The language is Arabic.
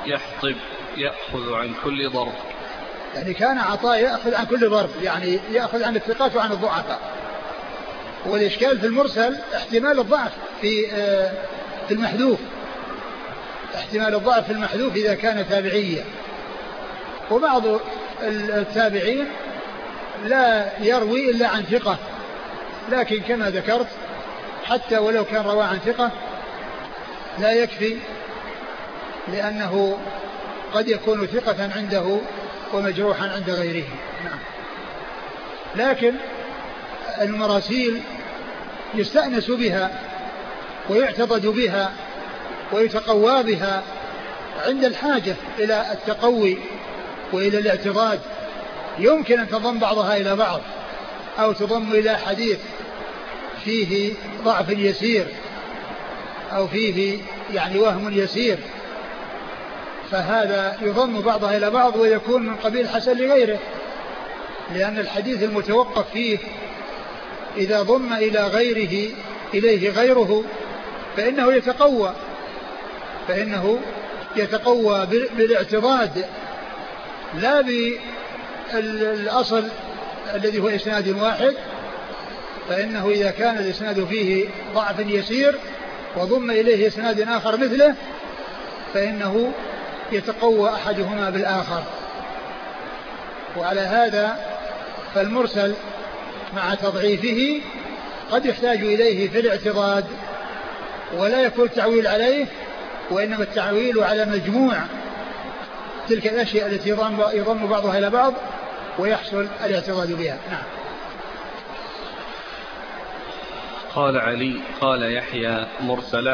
يحطب يأخذ عن كل ضرب. يعني كان عطاء يأخذ عن كل ضرب، يعني يأخذ عن الثقات وعن الضعفاء. والإشكال في المرسل احتمال الضعف في المحذوف، احتمال الضعف في المحذوف إذا كان تابعيا. وبعض التابعين لا يروي إلا عن ثقة، لكن كما ذكرت حتى ولو كان روى عن ثقة لا يكفي، لأنه قد يكون ثقة عنده ومجروحا عند غيره. نعم. لكن المراسيل يستأنس بها ويعتضد بها ويتقوى بها عند الحاجة إلى التقوي وإلى الاعتضاد. يمكن أن تضم بعضها إلى بعض أو تضم إلى حديث فيه ضعف يسير أو فيه يعني وهم يسير، فهذا يضم بعضها إلى بعض ويكون من قبيل حسن لغيره، لأن الحديث المتوقف فيه إذا ضم إليه غيره فإنه يتقوى بالاعتضاد لا بالأصل الذي هو إسناد واحد. فإنه إذا كان الإسناد فيه ضعف يسير وضم إليه إسناد آخر مثله فإنه يتقوى أحدهما بالآخر. وعلى هذا فالمرسل مع تضعيفه قد يحتاج إليه في الاعتضاد، ولا يكون التعويل عليه، وإنما التعويل على مجموع تلك الأشياء التي يضم بعضها إلى بعض ويحصل الاعتضاد بها. نعم. قال علي قال يحيى مرسلا